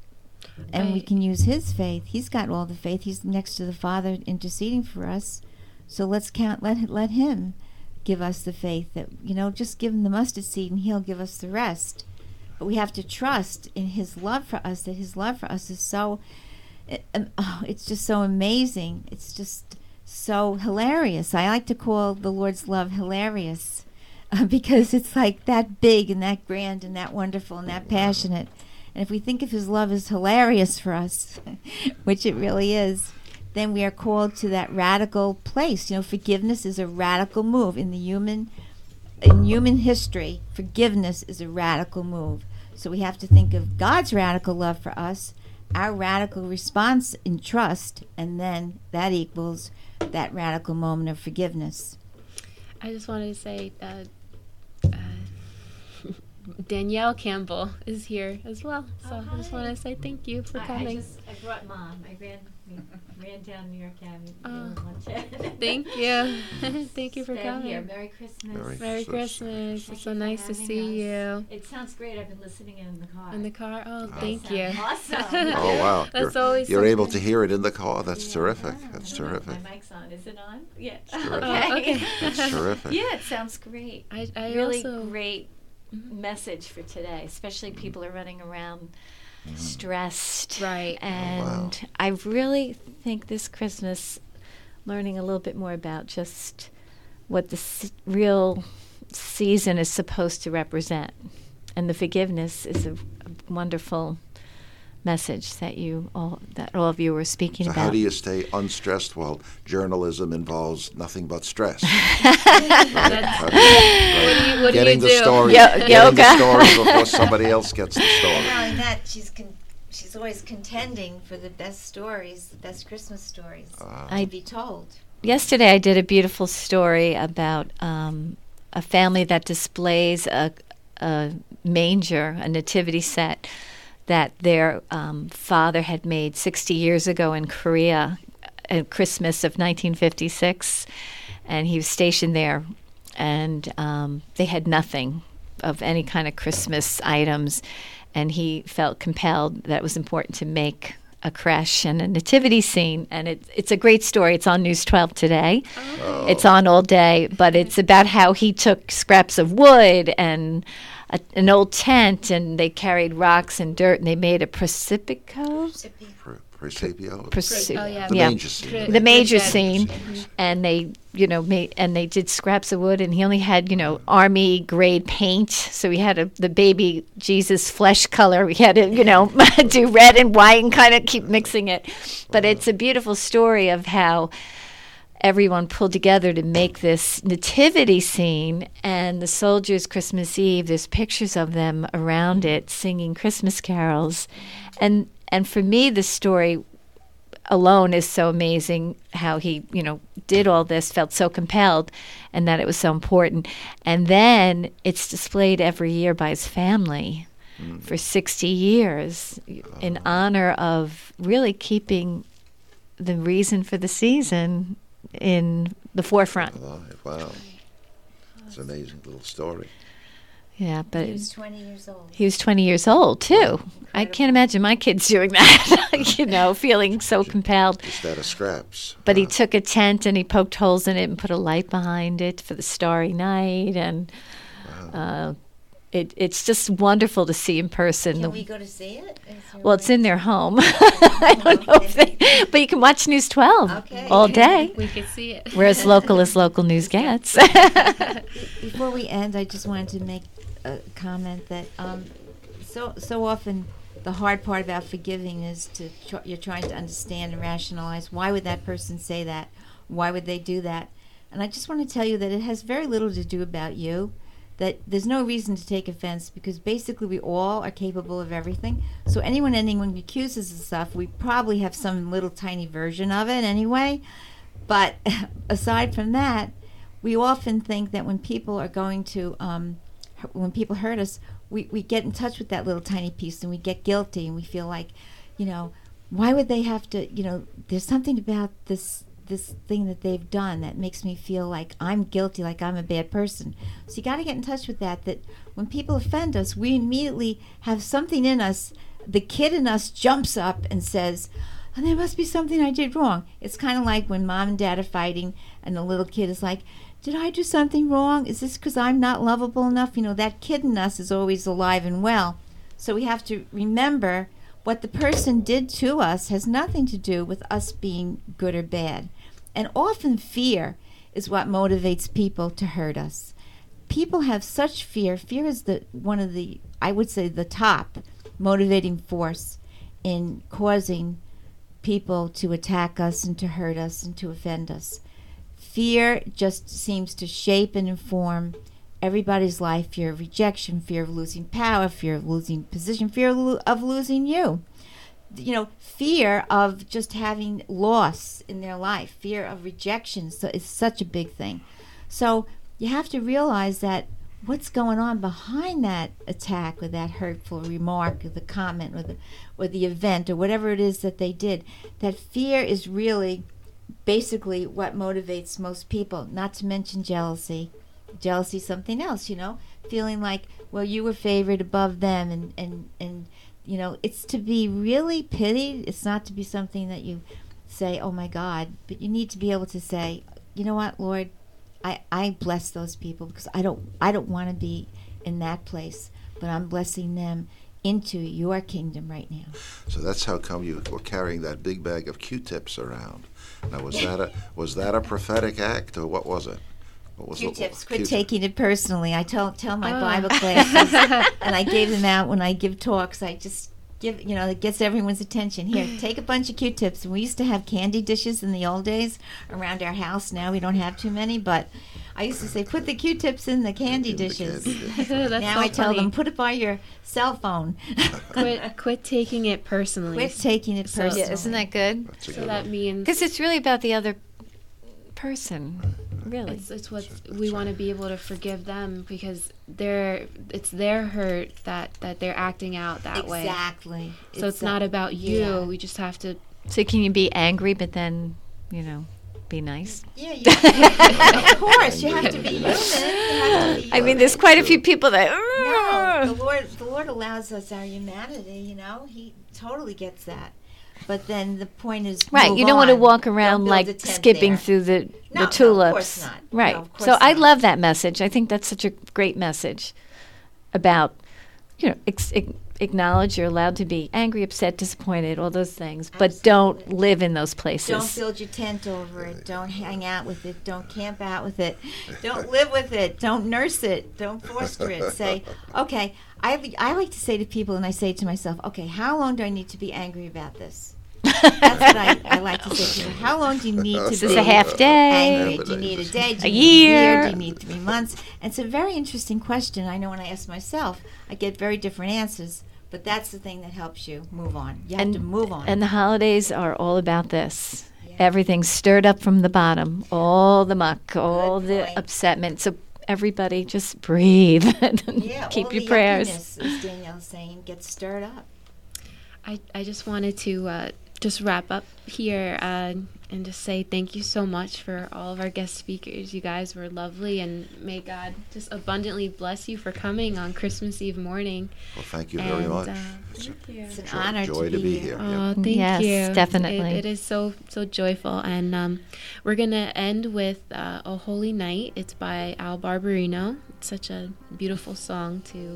And we can use His faith. He's got all the faith. He's next to the Father interceding for us. So let's let Him give us the faith that, just give Him the mustard seed and He'll give us the rest. But we have to trust in His love for us, that His love for us is so, it's just so amazing. It's just so hilarious. I like to call the Lord's love hilarious because it's like that big and that grand and that wonderful and that passionate. And if we think of his love as hilarious for us, which it really is, then we are called to that radical place. You know, forgiveness is a radical move. In human history, forgiveness is a radical move. So we have to think of God's radical love for us, our radical response in trust, and then that equals that radical moment of forgiveness. I just wanted to say Danielle Campbell is here as well. So I just want to say thank you for coming. I brought Mom. I ran down New York Avenue to lunch. Thank you. Thank you for Stay coming. here. Merry Christmas. Merry Christmas. Thank It's so you for nice to having see us. you. It sounds great. I've been listening in the car. In the car? Oh, That thank you. sounds Awesome. Oh, wow. That's always You're able something. to hear it in the car. That's Yeah. terrific. Yeah. That's I don't know if terrific. My mic's on. Is it on? Yeah. terrific. Okay. That's terrific. Yeah, it sounds great. I Really also great message for today, especially people are running around stressed. Right. And I really think this Christmas, learning a little bit more about just what the real season is supposed to represent. And the forgiveness is a wonderful message that all of you were speaking So about. how do you stay unstressed while journalism involves nothing but stress? That's- Right. what do Getting you the do? story, Yoga. getting the story before somebody else gets the story. Not only that, she's always contending for the best stories, the best Christmas stories to be told. Yesterday I did a beautiful story about a family that displays a manger, a nativity set that their father had made 60 years ago in Korea at Christmas of 1956. And he was stationed there, and they had nothing of any kind of Christmas items. And he felt compelled that it was important to make a creche and a nativity scene. And it's a great story. It's on News 12 today. It's on all day, but it's about how he took scraps of wood and an old tent, and they carried rocks and dirt, and they made a precipio. Presapio. Oh, yeah. The Yeah. manger scene. The major Present. scene, and they, they did scraps of wood, and he only had, army grade paint, so he had the baby Jesus flesh color. We had to, do red and white and kind of keep mixing it. But it's a beautiful story of how everyone pulled together to make this nativity scene, and the soldiers Christmas Eve, there's pictures of them around it singing Christmas carols. And for me, the story alone is so amazing, how he, did all this, felt so compelled, and that it was so important. And then it's displayed every year by his family for 60 years in honor of really keeping the reason for the season in the forefront. Wow. It's an amazing little story. Yeah, but He was 20 years old. he was 20 years old, too. I can't imagine my kids doing that, feeling so compelled. Just out of scraps. But he took a tent and he poked holes in it and put a light behind it for the starry night. And it's just wonderful to see in person. Can we go to see it? Well, it's in their home. I don't know if but you can watch News 12 Okay. all day. We could see it. We're as local as local news gets. Before we end, I just wanted to make a comment that so often the hard part about forgiving is you're trying to understand and rationalize, why would that person say that? Why would they do that? And I just want to tell you that it has very little to do about you, that there's no reason to take offense, because basically we all are capable of everything. So anyone accuses us of stuff, we probably have some little tiny version of it anyway. But aside from that, we often think that when people are going to, when people hurt us, we get in touch with that little tiny piece and we get guilty and we feel like, why would they have to, there's something about this thing that they've done that makes me feel like I'm guilty, like I'm a bad person. So you got to get in touch with that when people offend us, we immediately have something in us, the kid in us jumps up and says, oh, there must be something I did wrong. It's kind of like when mom and dad are fighting and the little kid is like, did I do something wrong? Is this because I'm not lovable enough? That kid in us is always alive and well. So we have to remember what the person did to us has nothing to do with us being good or bad. And often fear is what motivates people to hurt us. People have such fear. Fear is one of the, I would say, the top motivating force in causing people to attack us and to hurt us and to offend us. Fear just seems to shape and inform everybody's life. Fear of rejection, fear of losing power, fear of losing position, fear of losing you. Fear of just having loss in their life, fear of rejection is such a big thing. So you have to realize that what's going on behind that attack or that hurtful remark or the comment or the event or whatever it is that they did, that fear is really basically what motivates most people, not to mention jealousy. Jealousy is something else, feeling like, well, you were favored above them, and it's to be really pitied. It's not to be something that you say, oh my God, but you need to be able to say, you know what, Lord, I bless those people because I don't want to be in that place, but I'm blessing them into your kingdom right now. So that's how come you were carrying that big bag of Q-tips around. Now, was that a prophetic act, or what was it? Q-tips. Quit taking it personally. I tell my Bible classes, and I gave them out when I give talks. I just give, it gets everyone's attention. Here, take a bunch of Q-tips. And we used to have candy dishes in the old days around our house. Now we don't have too many, but I used to say, put the Q-tips in the candy dishes. Now I tell them, put it by your cell phone. Quit taking it personally. Quit taking it personally. Yeah, isn't that good? So that means, because it's really about the other person. Really, it's what we want to be able to forgive them, because it's their hurt that they're acting out that way. Exactly. So it's not about you. Yeah. We just have to. So can you be angry, but then be nice? Yeah, of course. You have to be human. I mean, there's quite a few people that. No, the Lord allows us our humanity. He totally gets that. But then the point is, right? You don't want to walk around like skipping through the tulips. No, of course not. Right. No, of course so I not. love that message. I think that's such a great message about, acknowledge you're allowed to be angry, upset, disappointed, all those things, but don't live in those places. Don't build your tent over it. Don't hang out with it. Don't camp out with it. Don't live with it. Don't nurse it. Don't foster it. Say, okay, I like to say to people, and I say to myself, okay, how long do I need to be angry about this? That's what I like to say to people. How long do you need to be Is this a half day? angry? Do you need a day? Do you A need year? Do you need 3 months? And it's a very interesting question. I know when I ask myself, I get very different answers. But that's the thing that helps you move on. You have to move on. And the holidays are all about this. Yeah. Everything's stirred up from the bottom, all the muck, all the upsetment. So everybody just breathe and keep your prayers. As Danielle's saying, get stirred up. I just wanted to just wrap up here and just say thank you so much for all of our guest speakers. You guys were lovely, and may God just abundantly bless you for coming on Christmas Eve morning. Well, thank you very much. It's an honor to be here. Oh, thank yes, you. Yes, definitely. It is so joyful. And we're going to end with A Holy Night. It's by Al Barberino. It's such a beautiful song to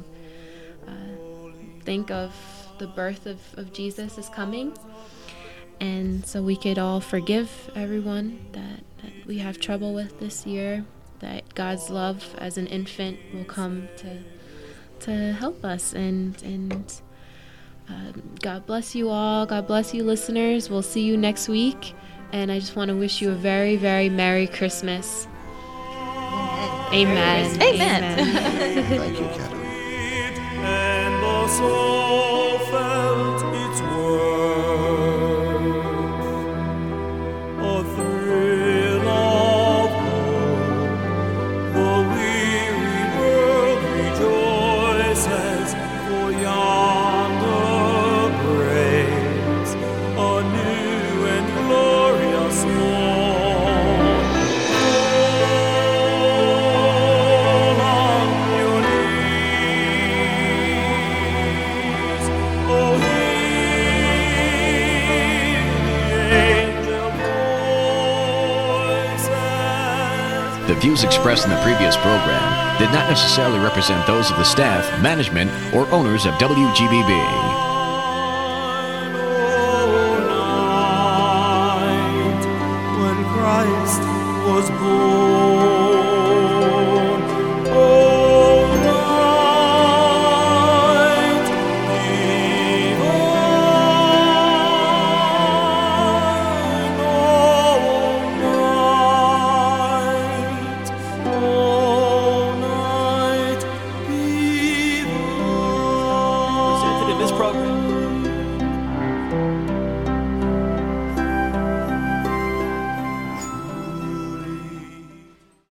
think of the birth of Jesus is coming. And so we could all forgive everyone that we have trouble with this year, that God's love as an infant will come to help us. And God bless you all. God bless you, listeners. We'll see you next week. And I just want to wish you a very, very Merry Christmas. Amen. Amen. Thank you, Catherine. And the soul felt its worth, a thrill of hope. The weary world rejoices, for yonder breaks a new and glorious morn. Fall on your knees, oh, hear the angel voices. The views expressed in the previous program did not necessarily represent those of the staff, management, or owners of WGBB. Night, when Christ was born.